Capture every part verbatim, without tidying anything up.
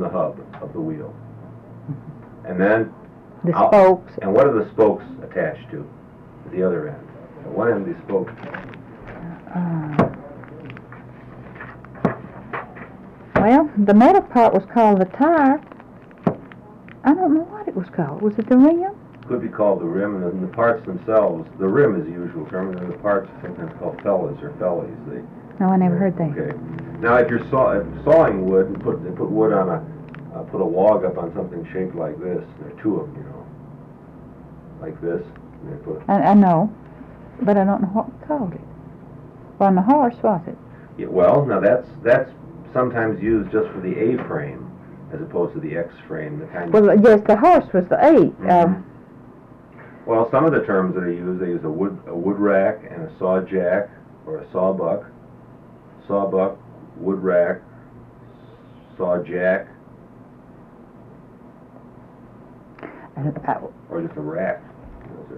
the hub of the wheel. And then The out- spokes. And what are the spokes attached to? At the other end. At one end of these spokes. Uh, well, the metal part was called the tire. I don't know what it was called. Was it the rim? Could be called the rim, and then the parts themselves. The rim is the usual term, and then the parts are sometimes called fellies or fellies. They, No, I never heard that. Okay. Now, if you're saw, if sawing wood, and put they put wood on a uh, put a log up on something shaped like this. There are two of them, you know, like this. And they put. I, I know, but I don't know what we called it. Well, on the horse, was it? Yeah, well, now that's that's sometimes used just for the A-frame as opposed to the X-frame. The kind. Well, yes, the horse was the eight. Mm-hmm. Um, Well, some of the terms that are used, they use a wood a wood rack and a saw jack or a sawbuck, sawbuck, wood rack, saw jack, I, I, or just a rack. Those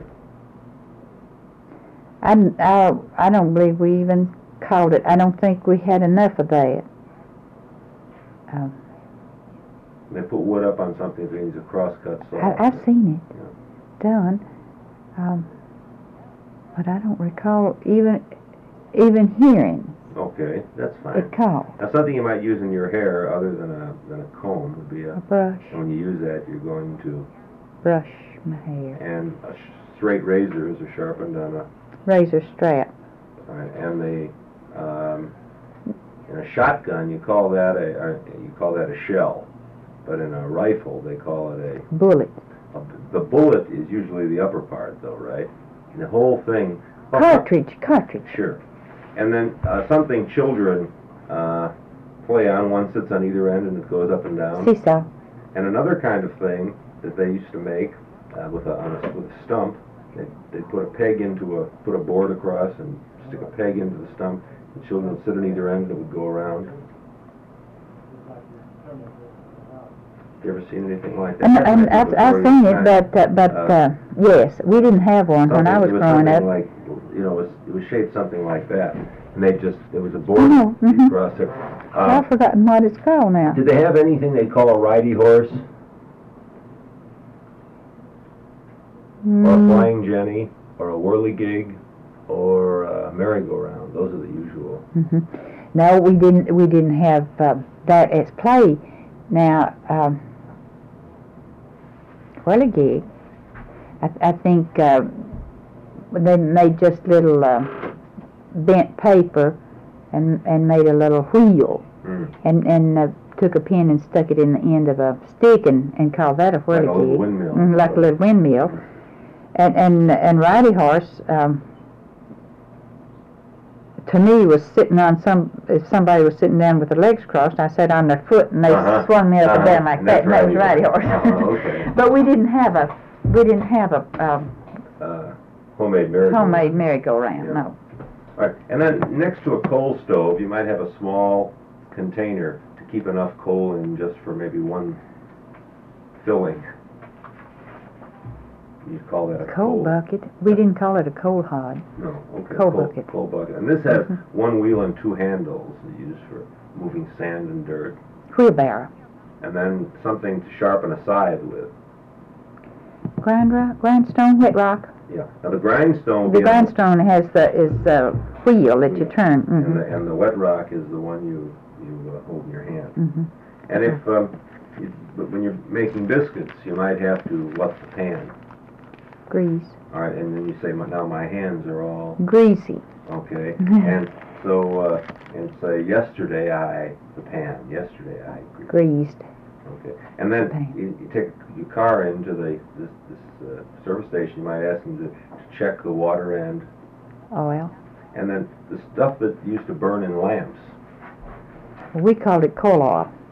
are- I, I, I don't believe we even called it. I don't think we had enough of that. Um, They put wood up on something that means a crosscut saw. I, I've seen it Yeah. done, um, but I don't recall even even hearing Okay, that's fine. it called Now, something you might use in your hair other than a than a comb would be a. a brush. And when you use that, you're going to. Brush my hair. And a sh- straight razors are sharpened on a. Razor strap. Uh, and the um, in a shotgun you call that a, a you call that a shell, but in a rifle they call it a, Bullet. a the bullet is usually the upper part though, right? And the whole thing. oh, Cartridge. Cartridge. Sure. And then uh, something children uh, play on. One sits on either end and it goes up and down. Seesaw. And another kind of thing that they used to make uh, with a on a, with a stump. They they put a peg into a put a board across and stick a peg into the stump. The children would sit on either end and it would go around. You ever seen anything like that? And, That and might be I've, before I've your seen it, time. but uh, but Uh, uh, yes, we didn't have one when I Something- was it was growing something up. like, you know, it was, it was shaped something like that. And they just, there was a board Oh, mhm. across it. Uh, I've forgotten what it's called now. did they have anything they call a ridey horse? Or a Mm, flying jenny? Or a whirligig? Or a merry-go-round? Those are the usual. mhm. No, we didn't. We didn't have uh, that as play. Now, um, whirligig. I, I think uh, they made just little uh, bent paper and and made a little wheel Mm. and and uh, took a pin and stuck it in the end of a stick and, and called that a Like a little whirligig. windmill. Mhm, like a little windmill. And and and ridey horse. Um, to me, was sitting on some. If somebody was sitting down with their legs crossed, I sat on their foot and they Uh-huh. swung me up and Uh-huh. down like And that. that's And that was ridey horse. Uh-huh, okay. But we didn't have a. We didn't have a um, Uh, homemade merry-go-round. homemade merry-go-round. Yeah. No. All right. And then next to a coal stove, you might have a small container to keep enough coal in just for maybe one filling. You call that a Coal bucket. We didn't call it a coal hod. No, okay. Coal bucket. Coal bucket. And this has Mhm. one wheel and two handles used for moving sand and dirt. Wheelbarrow. And then something to sharpen a scythe with. Grind rock, grindstone, wet rock. Yeah. Now the grindstone. The being- grindstone has the is the wheel that you turn. And Mm-hmm. the, and the wet rock is the one you you uh, hold in your hand. Mm-hmm. And if um, you, but when you're making biscuits, you might have to wet the pan. Grease. All right, and then you say, "My- now my hands are all Greasy. okay. And so, uh, and say, yesterday I, the pan, yesterday I, gre- Greased. okay. And then Pan. you, you take your car into the, this, this uh, service station, you might ask them to, to check the water end. Oil. And then the stuff that used to burn in lamps. We called it coal oil.